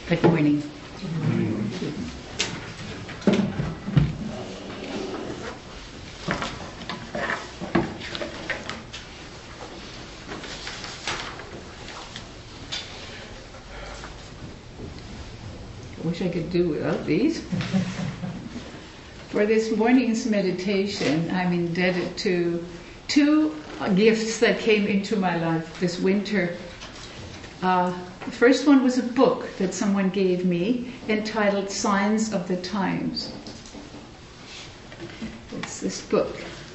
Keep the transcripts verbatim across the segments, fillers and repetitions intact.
Good morning. I wish I could do without these. For this morning's meditation, I'm indebted to two gifts that came into my life this winter. Uh, the first one was a book that someone gave me entitled Signs of the Times. It's this book.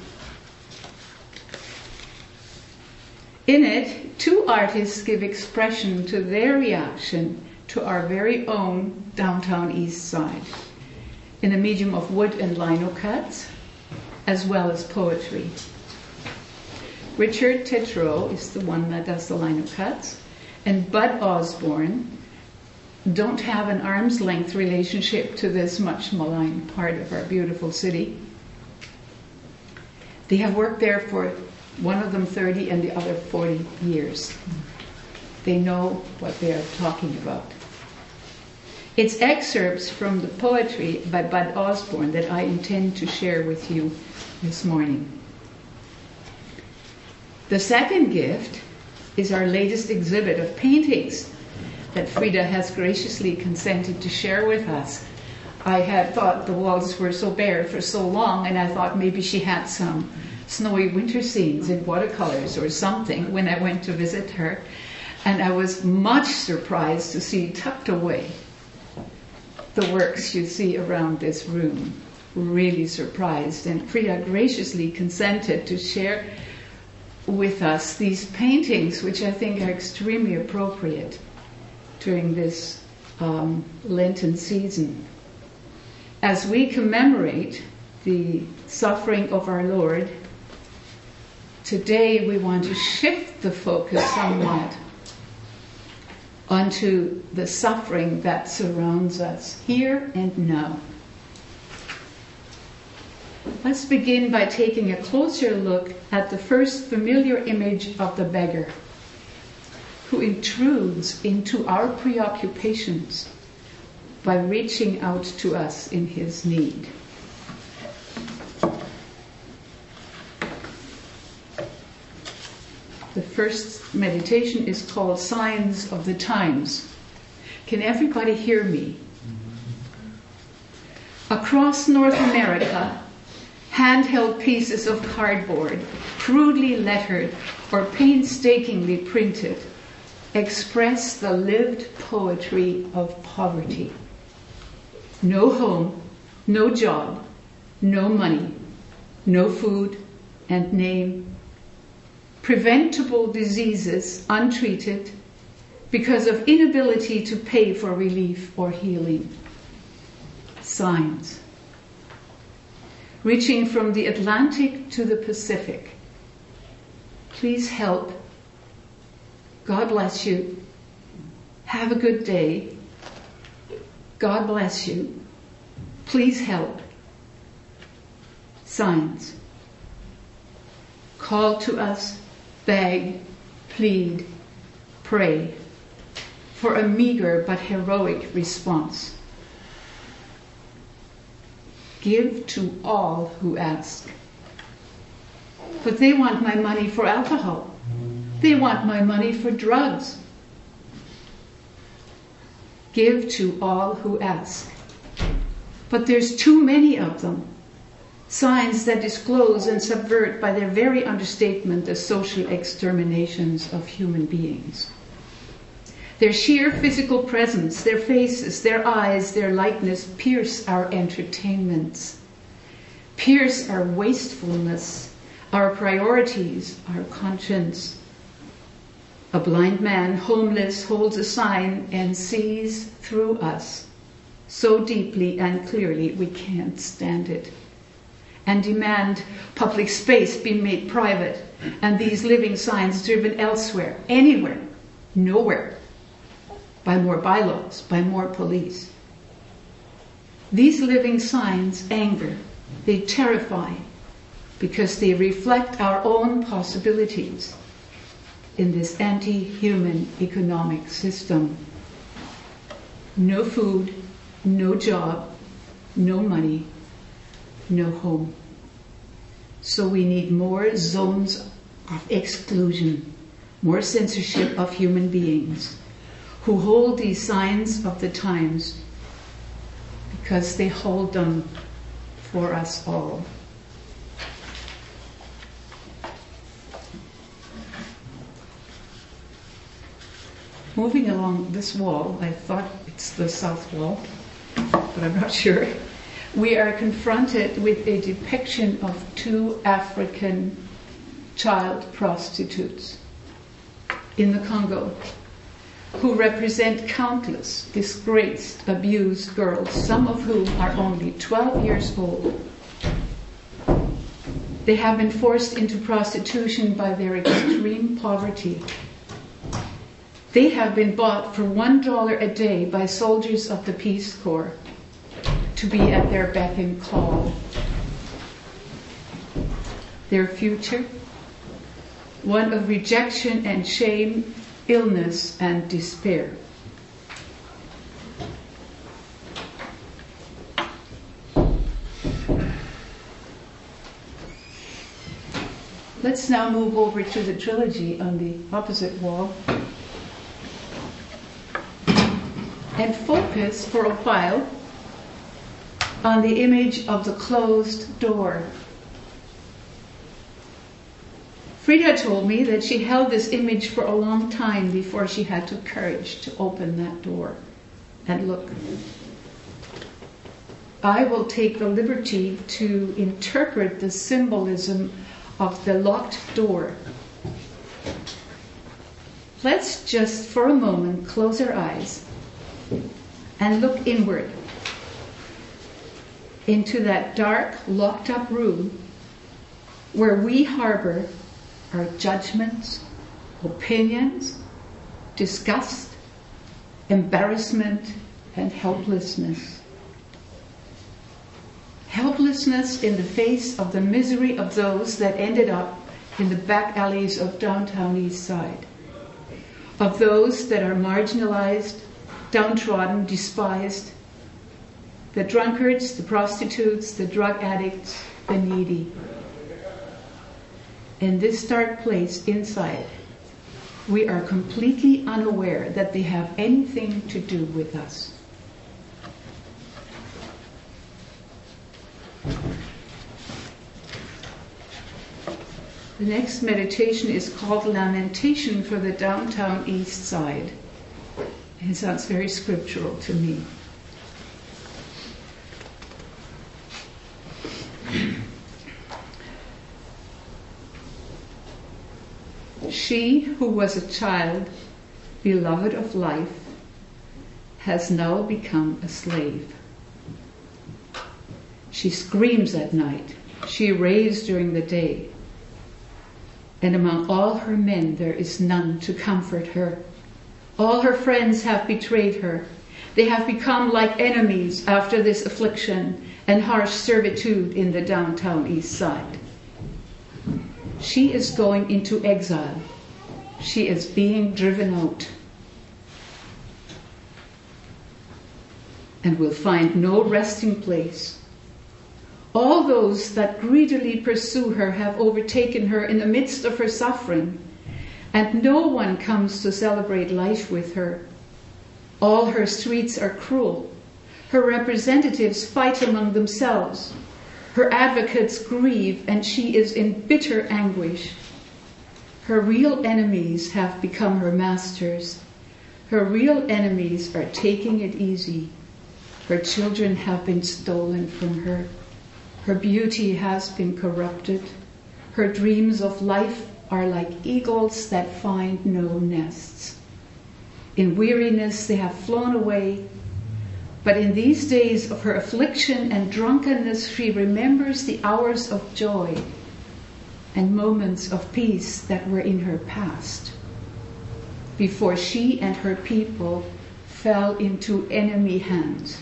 In it, two artists give expression to their reaction to our very own downtown East Side in the medium of wood and lino cuts, as well as poetry. Richard Tetreault is the one that does the lino cuts, and Bud Osborne don't have an arm's length relationship to this much maligned part of our beautiful city. They have worked there for one of them thirty and the other forty years. They know what they are talking about. It's excerpts from the poetry by Bud Osborne that I intend to share with you this morning. The second gift is our latest exhibit of paintings that Frida has graciously consented to share with us. I had thought the walls were so bare for so long, and I thought maybe she had some snowy winter scenes in watercolors or something when I went to visit her. And I was much surprised to see tucked away the works you see around this room. Really surprised. And Frida graciously consented to share with us these paintings, which I think are extremely appropriate during this um, Lenten season. As we commemorate the suffering of our Lord, today we want to shift the focus somewhat onto the suffering that surrounds us here and now. Let's begin by taking a closer look at the first familiar image of the beggar, who intrudes into our preoccupations by reaching out to us in his need. The first meditation is called Signs of the Times. Can everybody hear me? Across North America, handheld pieces of cardboard, crudely lettered or painstakingly printed, express the lived poetry of poverty. No home, no job, no money, no food and name. Preventable diseases untreated because of inability to pay for relief or healing. Signs. Reaching from the Atlantic to the Pacific. Please help. God bless you. Have a good day. God bless you. Please help. Signs. Call to us, beg, plead, pray for a meager but heroic response. Give to all who ask. But they want my money for alcohol. They want my money for drugs. Give to all who ask. But there's too many of them. Signs that disclose and subvert by their very understatement the social exterminations of human beings. Their sheer physical presence, their faces, their eyes, their likeness pierce our entertainments, pierce our wastefulness, our priorities, our conscience. A blind man, homeless, holds a sign and sees through us so deeply and clearly we can't stand it, and demand public space be made private, and these living signs driven elsewhere, anywhere, nowhere, by more bylaws, by more police. These living signs anger, they terrify, because they reflect our own possibilities in this anti-human economic system. No food, no job, no money, no home. So we need more zones of exclusion, more censorship of human beings who hold these signs of the times because they hold them for us all. Moving along this wall, I thought it's the south wall, but I'm not sure. We are confronted with a depiction of two African child prostitutes in the Congo who represent countless disgraced, abused girls, some of whom are only twelve years old. They have been forced into prostitution by their extreme poverty. They have been bought for one dollar a day by soldiers of the Peace Corps to be at their beck and call. Their future, one of rejection and shame, illness and despair. Let's now move over to the trilogy on the opposite wall and focus for a while on the image of the closed door. Frida told me that she held this image for a long time before she had the courage to open that door and look. I will take the liberty to interpret the symbolism of the locked door. Let's just for a moment close our eyes and look inward into that dark, locked up room where we harbor our judgments, opinions, disgust, embarrassment, and helplessness. Helplessness in the face of the misery of those that ended up in the back alleys of downtown East Side, of those that are marginalized, downtrodden, despised, the drunkards, the prostitutes, the drug addicts, the needy. In this dark place inside, we are completely unaware that they have anything to do with us. The next meditation is called Lamentation for the Downtown East Side. It sounds very scriptural to me. She who was a child, beloved of life, has now become a slave. She screams at night. She raves during the day. And among all her men there is none to comfort her. All her friends have betrayed her. They have become like enemies after this affliction and harsh servitude in the downtown East Side. She is going into exile. She is being driven out and will find no resting place. All those that greedily pursue her have overtaken her in the midst of her suffering, and no one comes to celebrate life with her. All her streets are cruel. Her representatives fight among themselves. Her advocates grieve, and she is in bitter anguish. Her real enemies have become her masters. Her real enemies are taking it easy. Her children have been stolen from her. Her beauty has been corrupted. Her dreams of life are like eagles that find no nests. In weariness they have flown away, but in these days of her affliction and drunkenness she remembers the hours of joy and moments of peace that were in her past, before she and her people fell into enemy hands.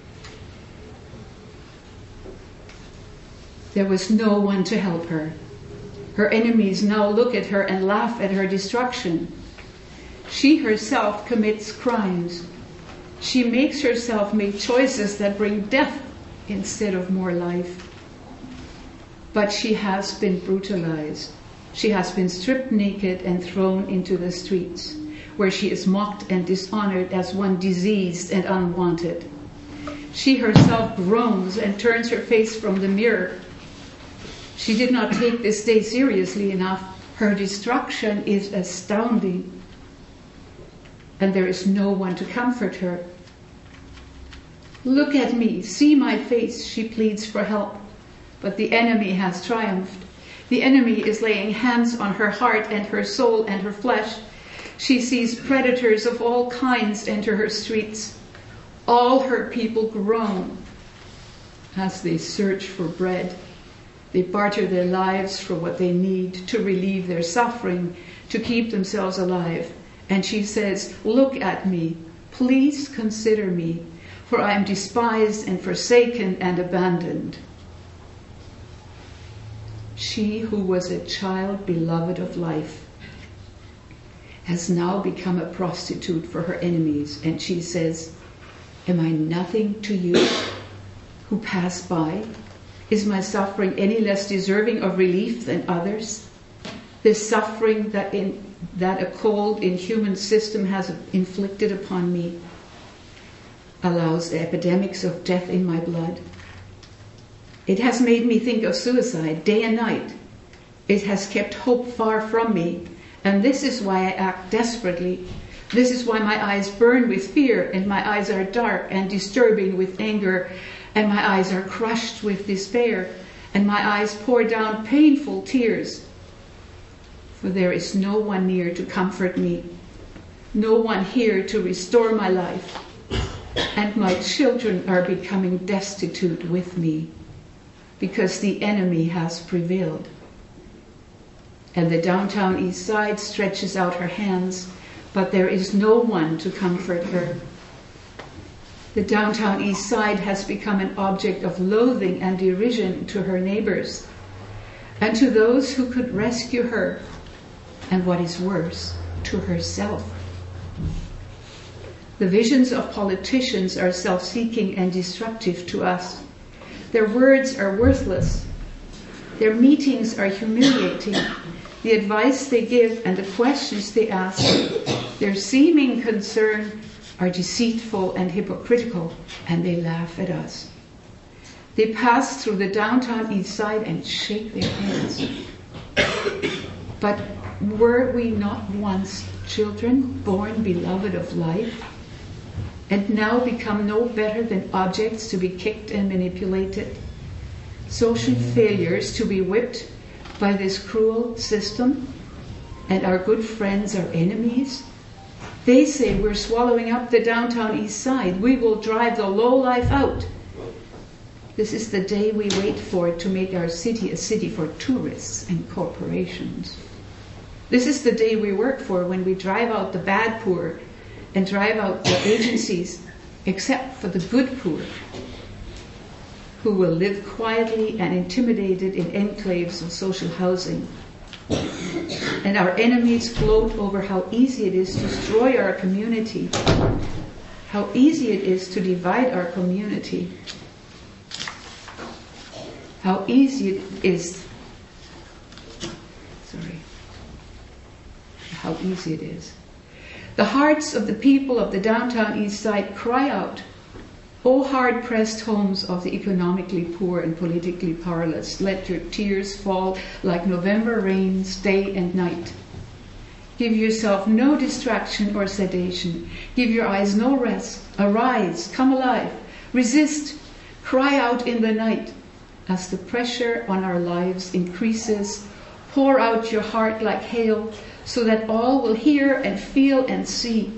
There was no one to help her. Her enemies now look at her and laugh at her destruction. She herself commits crimes. She makes herself make choices that bring death instead of more life. But she has been brutalized. She has been stripped naked and thrown into the streets, where she is mocked and dishonored as one diseased and unwanted. She herself groans and turns her face from the mirror. She did not take this day seriously enough. Her destruction is astounding, and there is no one to comfort her. Look at me, see my face, she pleads for help. But the enemy has triumphed. The enemy is laying hands on her heart and her soul and her flesh. She sees predators of all kinds enter her streets. All her people groan as they search for bread. They barter their lives for what they need to relieve their suffering, to keep themselves alive. And she says, look at me, please consider me, for I am despised and forsaken and abandoned. She who was a child beloved of life has now become a prostitute for her enemies. And she says, am I nothing to you who pass by? Is my suffering any less deserving of relief than others? This suffering that, in, that a cold, inhuman system has inflicted upon me allows epidemics of death in my blood. It has made me think of suicide day and night. It has kept hope far from me, and this is why I act desperately. This is why my eyes burn with fear, and my eyes are dark and disturbing with anger, and my eyes are crushed with despair, and my eyes pour down painful tears. For there is no one near to comfort me, no one here to restore my life, and my children are becoming destitute with me, because the enemy has prevailed. And the downtown east side stretches out her hands, but there is no one to comfort her. The downtown east side has become an object of loathing and derision to her neighbors, and to those who could rescue her, and what is worse, to herself. The visions of politicians are self-seeking and destructive to us. Their words are worthless. Their meetings are humiliating. The advice they give and the questions they ask, their seeming concern, are deceitful and hypocritical, and they laugh at us. They pass through the downtown east side and shake their heads. But were we not once children born beloved of life, and now become no better than objects to be kicked and manipulated, social failures to be whipped by this cruel system, and our good friends are enemies? They say we're swallowing up the downtown east side. We will drive the lowlife out. This is the day we wait for to make our city a city for tourists and corporations. This is the day we work for, when we drive out the bad poor and drive out the agencies, except for the good poor, who will live quietly and intimidated in enclaves of social housing. And our enemies gloat over how easy it is to destroy our community, how easy it is to divide our community, how easy it is, sorry, how easy it is. The hearts of the people of the downtown east side cry out, O hard-pressed homes of the economically poor and politically powerless, let your tears fall like November rains day and night. Give yourself no distraction or sedation. Give your eyes no rest. Arise, come alive, resist, cry out in the night. As the pressure on our lives increases, pour out your heart like hail, so that all will hear and feel and see.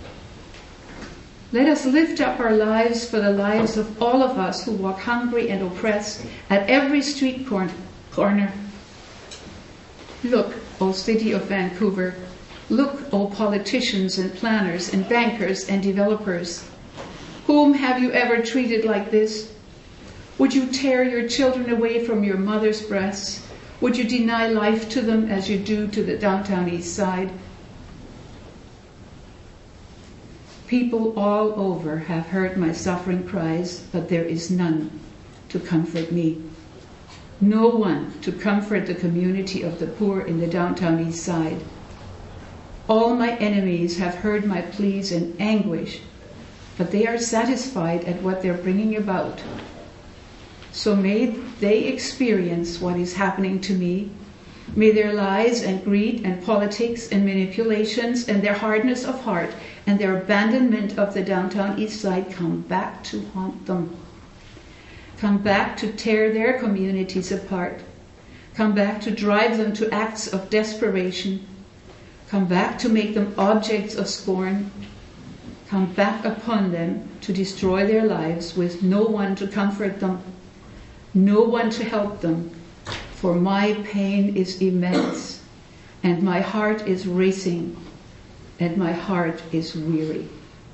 Let us lift up our lives for the lives of all of us who walk hungry and oppressed at every street corner. Look, O city of Vancouver. Look, O politicians and planners and bankers and developers. Whom have you ever treated like this? Would you tear your children away from your mother's breasts? Would you deny life to them as you do to the downtown east side? People all over have heard my suffering cries, but there is none to comfort me. No one to comfort the community of the poor in the downtown East Side. All my enemies have heard my pleas in anguish, but they are satisfied at what they're bringing about. So may they experience what is happening to me. May their lies and greed and politics and manipulations and their hardness of heart and their abandonment of the downtown East Side come back to haunt them. Come back to tear their communities apart. Come back to drive them to acts of desperation. Come back to make them objects of scorn. Come back upon them to destroy their lives with no one to comfort them, no one to help them. For my pain is immense, and my heart is racing, and my heart is weary.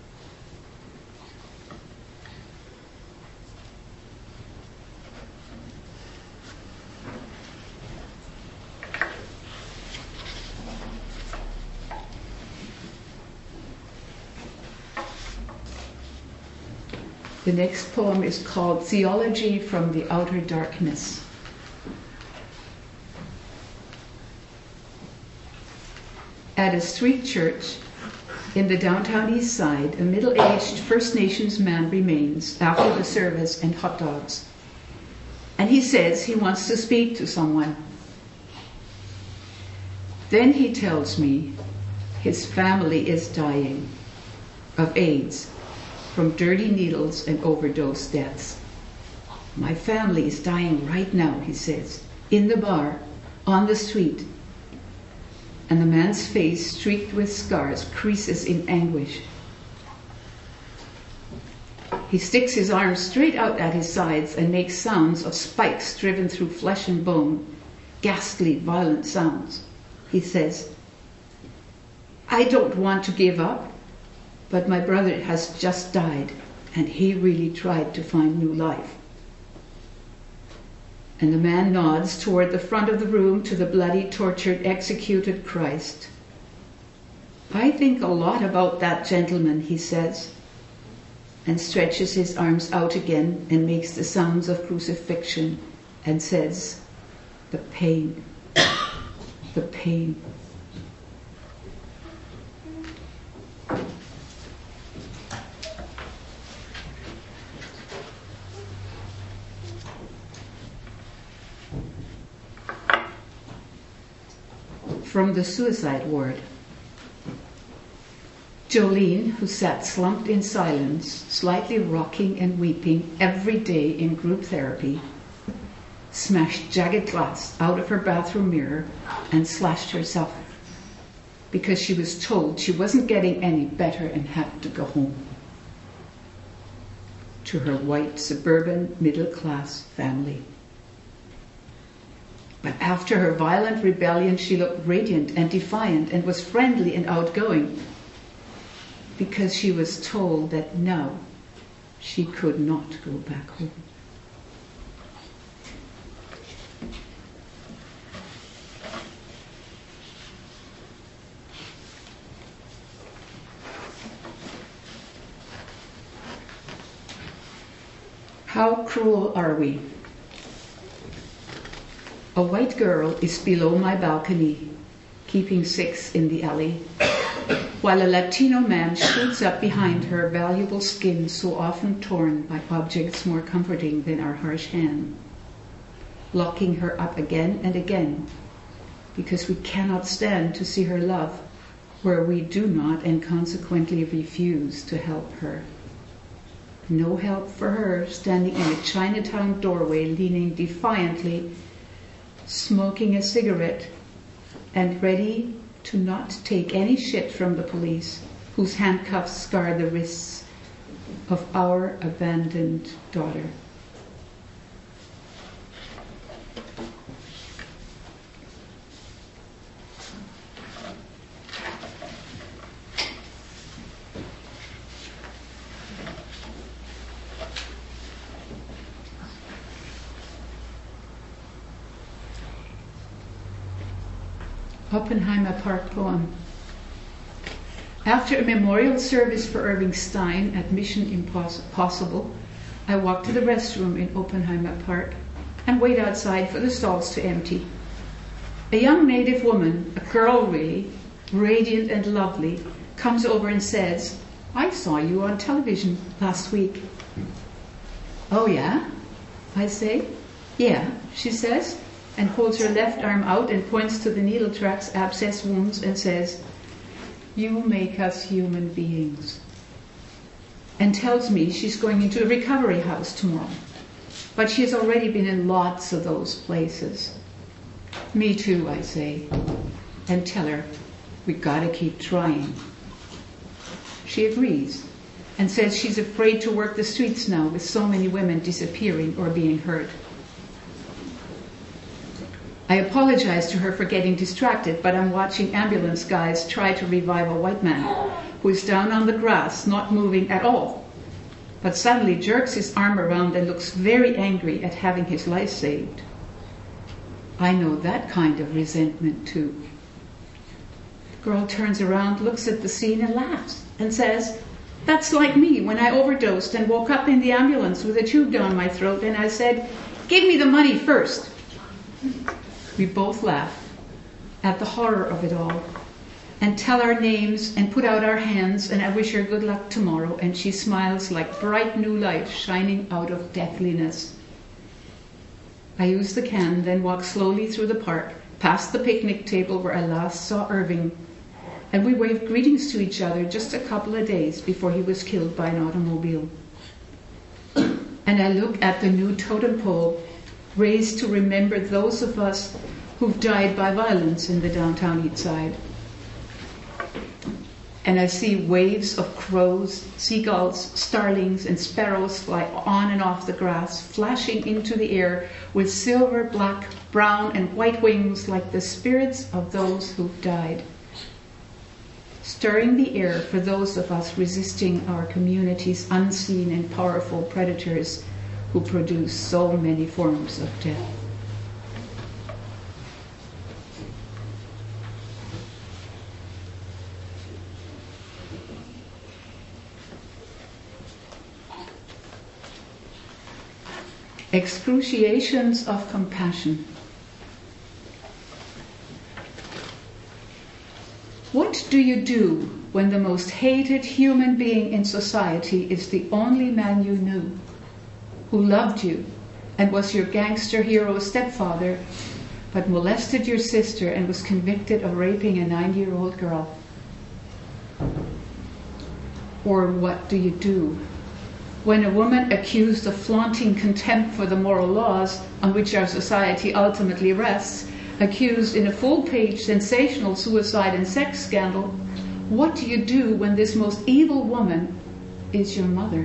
The next poem is called Theology from the Outer Darkness. At a street church in the downtown East Side, a middle-aged First Nations man remains after the service and hot dogs. And he says he wants to speak to someone. Then he tells me his family is dying of AIDS from dirty needles and overdose deaths. My family is dying right now, he says, in the bar, on the street. And the man's face, streaked with scars, creases in anguish. He sticks his arms straight out at his sides and makes sounds of spikes driven through flesh and bone, ghastly, violent sounds. He says, I don't want to give up, but my brother has just died, and he really tried to find new life. And the man nods toward the front of the room to the bloody, tortured, executed Christ. I think a lot about that gentleman, he says, and stretches his arms out again and makes the sounds of crucifixion and says, the pain, the pain. From the suicide ward. Jolene, who sat slumped in silence, slightly rocking and weeping every day in group therapy, smashed jagged glass out of her bathroom mirror and slashed herself because she was told she wasn't getting any better and had to go home to her white suburban middle-class family. But after her violent rebellion, she looked radiant and defiant and was friendly and outgoing because she was told that now she could not go back home. How cruel are we? A white girl is below my balcony, keeping six in the alley, while a Latino man shoots up behind her valuable skin so often torn by objects more comforting than our harsh hand, locking her up again and again, because we cannot stand to see her love where we do not and consequently refuse to help her. No help for her, standing in a Chinatown doorway, leaning defiantly, smoking a cigarette, and ready to not take any shit from the police, whose handcuffs scar the wrists of our abandoned daughter. Oppenheimer Park poem. After a memorial service for Irving Stein at Mission Impossible, I walk to the restroom in Oppenheimer Park and wait outside for the stalls to empty. A young native woman, a girl really, radiant and lovely, comes over and says, "I saw you on television last week." "Oh yeah?" I say. "Yeah," she says, and holds her left arm out and points to the needle tracks, abscess wounds, and says, "You make us human beings." And tells me she's going into a recovery house tomorrow. But she has already been in lots of those places. "Me too," I say, and tell her, "We gotta keep trying." She agrees and says she's afraid to work the streets now with so many women disappearing or being hurt. I apologize to her for getting distracted, but I'm watching ambulance guys try to revive a white man who is down on the grass, not moving at all, but suddenly jerks his arm around and looks very angry at having his life saved. I know that kind of resentment too. The girl turns around, looks at the scene and laughs and says, "That's like me when I overdosed and woke up in the ambulance with a tube down my throat and I said, 'Give me the money first.'" We both laugh at the horror of it all and tell our names and put out our hands, and I wish her good luck tomorrow, and she smiles like bright new light shining out of deathliness. I use the can, then walk slowly through the park, past the picnic table where I last saw Irving, and we waved greetings to each other just a couple of days before he was killed by an automobile. And I look at the new totem pole raised to remember those of us who've died by violence in the downtown East Side. And I see waves of crows, seagulls, starlings, and sparrows fly on and off the grass, flashing into the air with silver, black, brown, and white wings like the spirits of those who've died, stirring the air for those of us resisting our community's unseen and powerful predators who produce so many forms of death. Excruciations of compassion. What do you do when the most hated human being in society is the only man you knew, who loved you and was your gangster hero stepfather, but molested your sister and was convicted of raping a nine-year-old girl? Or what do you do when a woman accused of flaunting contempt for the moral laws on which our society ultimately rests, accused in a full-page sensational suicide and sex scandal, what do you do when this most evil woman is your mother?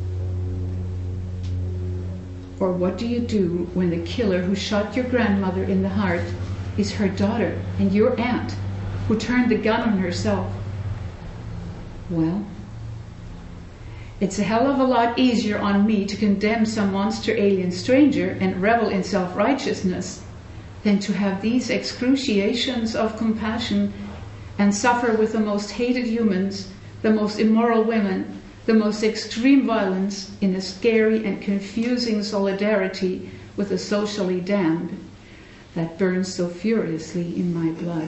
Or what do you do when the killer who shot your grandmother in the heart is her daughter and your aunt, who turned the gun on herself? Well, it's a hell of a lot easier on me to condemn some monster alien stranger and revel in self-righteousness than to have these excruciations of compassion and suffer with the most hated humans, the most immoral women, the most extreme violence in a scary and confusing solidarity with the socially damned that burns so furiously in my blood.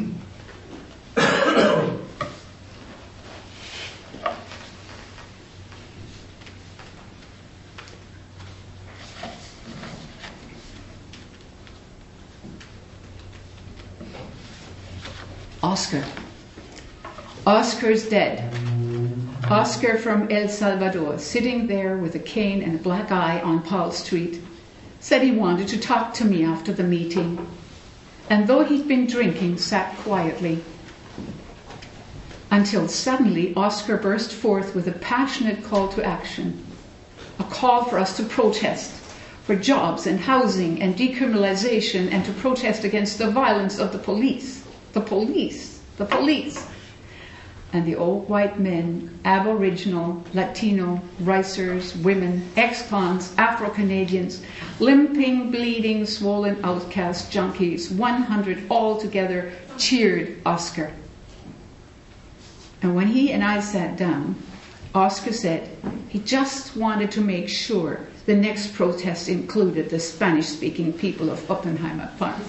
Oscar. Oscar's dead. Oscar from El Salvador, sitting there with a cane and a black eye on Paul Street, said he wanted to talk to me after the meeting, and though he'd been drinking, sat quietly. Until suddenly Oscar burst forth with a passionate call to action, a call for us to protest, for jobs and housing and decriminalization, and to protest against the violence of the police. The police, the police. And the old white men, Aboriginal, Latino, Ricers, women, ex-cons, Afro-Canadians, limping, bleeding, swollen outcast junkies, one hundred all together, cheered Oscar. And when he and I sat down, Oscar said he just wanted to make sure the next protest included the Spanish-speaking people of Oppenheimer Park.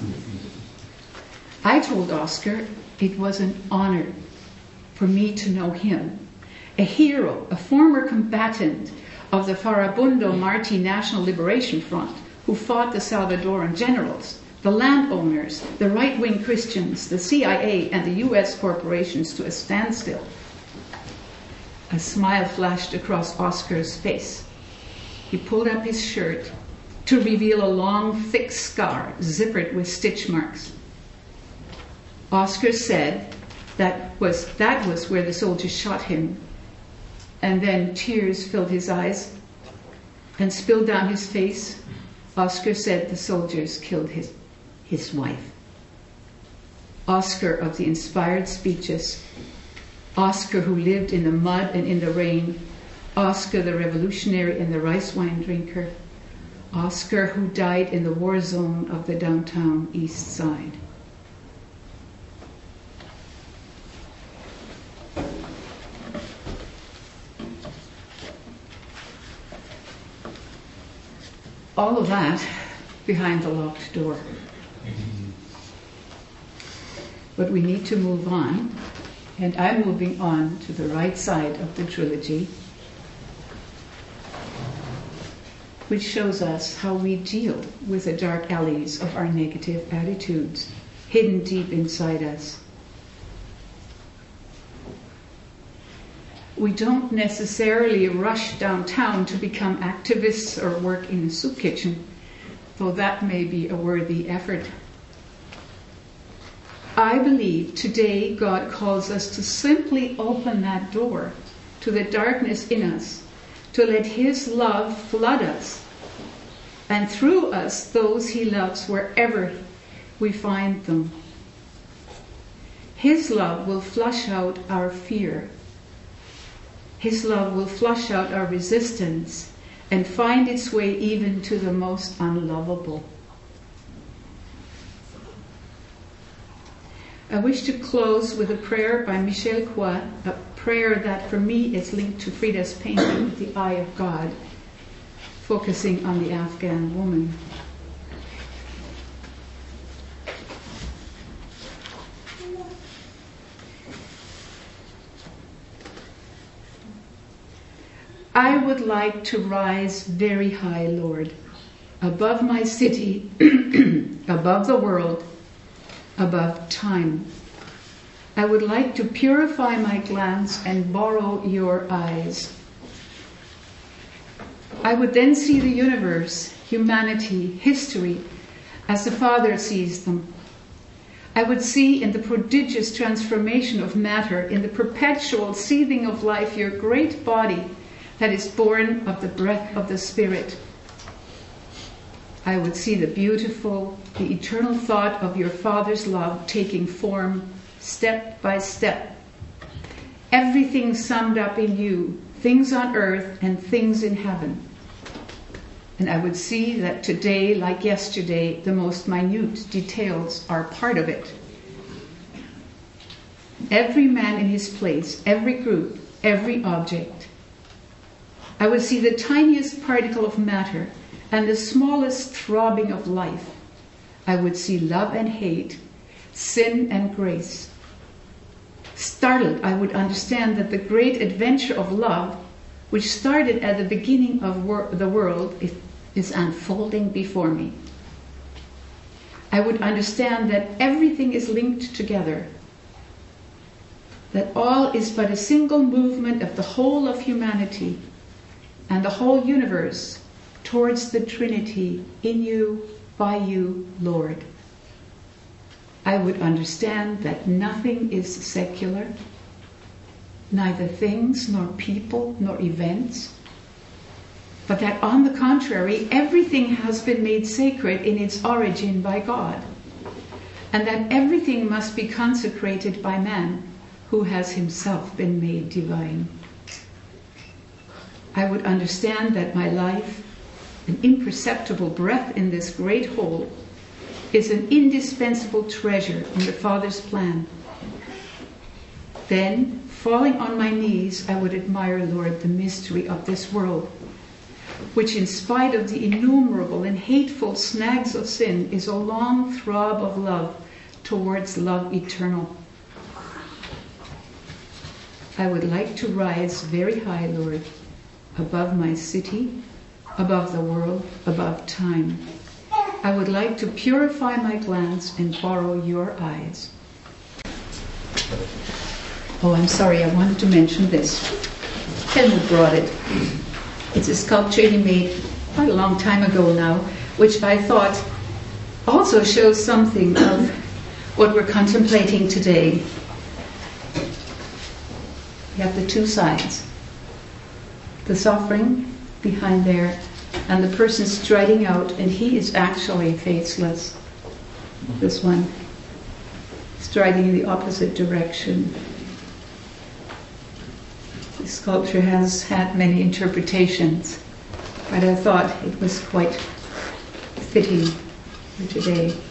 I told Oscar it was an honor for me to know him, a hero, a former combatant of the Farabundo Martí National Liberation Front, who fought the Salvadoran generals, the landowners, the right-wing Christians, the C I A, and the U S corporations to a standstill. A smile flashed across Oscar's face. He pulled up his shirt to reveal a long, thick scar zippered with stitch marks. Oscar said that was, that was where the soldiers shot him, and then tears filled his eyes and spilled down his face. Oscar said the soldiers killed his, his wife. Oscar of the inspired speeches, Oscar who lived in the mud and in the rain, Oscar the revolutionary and the rice wine drinker, Oscar who died in the war zone of the downtown East Side. All of that behind the locked door. But we need to move on, and I'm moving on to the right side of the trilogy, which shows us how we deal with the dark alleys of our negative attitudes hidden deep inside us. We don't necessarily rush downtown to become activists or work in a soup kitchen, though that may be a worthy effort. I believe today God calls us to simply open that door to the darkness in us, to let His love flood us, and through us those He loves wherever we find them. His love will flush out our fear. His love will flush out our resistance and find its way even to the most unlovable. I wish to close with a prayer by Michel Coit, a prayer that for me is linked to Frida's painting, The Eye of God, focusing on the Afghan woman. I would like to rise very high, Lord, above my city, above the world, above time. I would like to purify my glance and borrow your eyes. I would then see the universe, humanity, history, as the Father sees them. I would see in the prodigious transformation of matter, in the perpetual seething of life, your great body that is born of the breath of the Spirit. I would see the beautiful, the eternal thought of your Father's love taking form step by step. Everything summed up in you, things on earth and things in heaven. And I would see that today, like yesterday, the most minute details are part of it. Every man in his place, every group, every object. I would see the tiniest particle of matter and the smallest throbbing of life. I would see love and hate, sin and grace. Startled, I would understand that the great adventure of love, which started at the beginning of wor- the world, is unfolding before me. I would understand that everything is linked together, that all is but a single movement of the whole of humanity and the whole universe towards the Trinity, in you, by you, Lord. I would understand that nothing is secular, neither things, nor people, nor events, but that on the contrary, everything has been made sacred in its origin by God, and that everything must be consecrated by man, who has himself been made divine. I would understand that my life, an imperceptible breath in this great whole, is an indispensable treasure in the Father's plan. Then, falling on my knees, I would admire, Lord, the mystery of this world, which in spite of the innumerable and hateful snags of sin is a long throb of love towards love eternal. I would like to rise very high, Lord, above my city, above the world, above time. I would like to purify my glance and borrow your eyes. Oh, I'm sorry, I wanted to mention this. Helmut brought it. It's a sculpture he made quite a long time ago now, which I thought also shows something of what we're contemplating today. We have the two sides. The suffering behind there, and the person striding out, and he is actually faceless. This one, striding in the opposite direction. This sculpture has had many interpretations, but I thought it was quite fitting for today.